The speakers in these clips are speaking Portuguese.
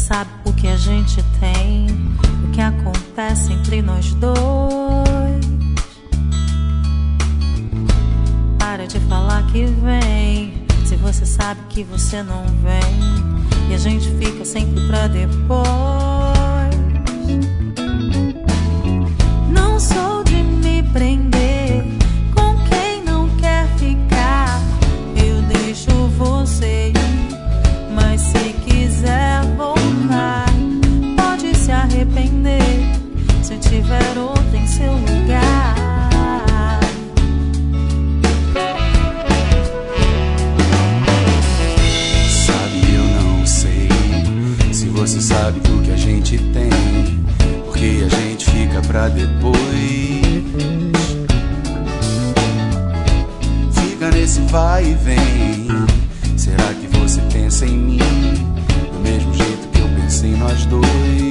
sabe o que a gente tem, o que acontece entre nós dois. Para de falar que vem, se você sabe que você não vem, e a gente fica sempre pra depois. Não sou de me prender com quem não quer ficar. Eu deixo você ir, mas se quiser voltar, pode se arrepender se tiver outra em seu lugar. Sabe, eu não sei se você sabe o que a gente tem, porque a gente fica pra depois. Fica nesse vai e vem. Será que você pensa em mim do mesmo jeito que eu pensei em nós dois?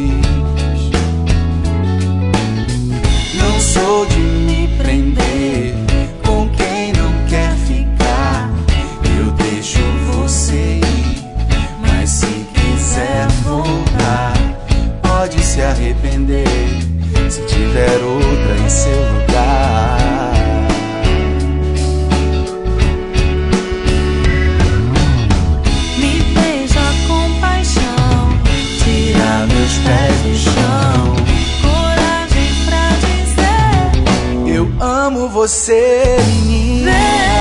Não sou de me prender com quem não quer ficar. Eu deixo você ir, mas se quiser voltar, pode se arrepender se tiver outra em seu lugar. Me beija com paixão, tira Meus pés no chão, coragem pra dizer eu amo você, menina.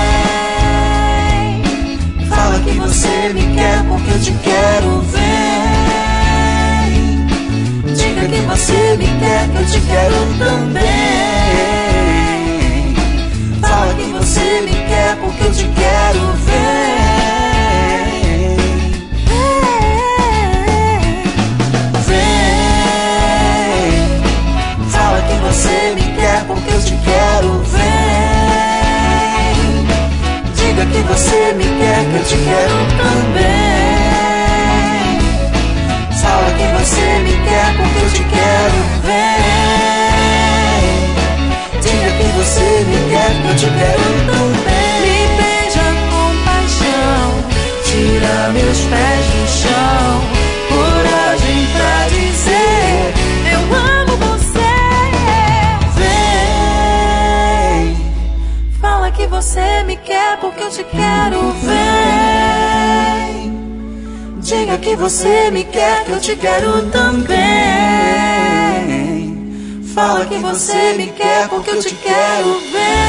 vem. Fala que você me quer porque eu te quero, vem. Diga que você me quer, que eu te quero também. Fala que você me quer porque eu te quero, vem. Vem. Fala que você me quer porque eu te quero, vem. Diga que você me quer, que eu te quero também. Fala que você me quer porque eu te quero, vem. Diga que você me quer, que eu te quero também. Me beija com paixão, Tira meus pés do chão, coragem pra dizer eu amo você. vem. Fala que você me quer porque eu te quero, vem. Diga que você me quer, que eu te quero também. Fala que você me quer porque eu te quero, vem.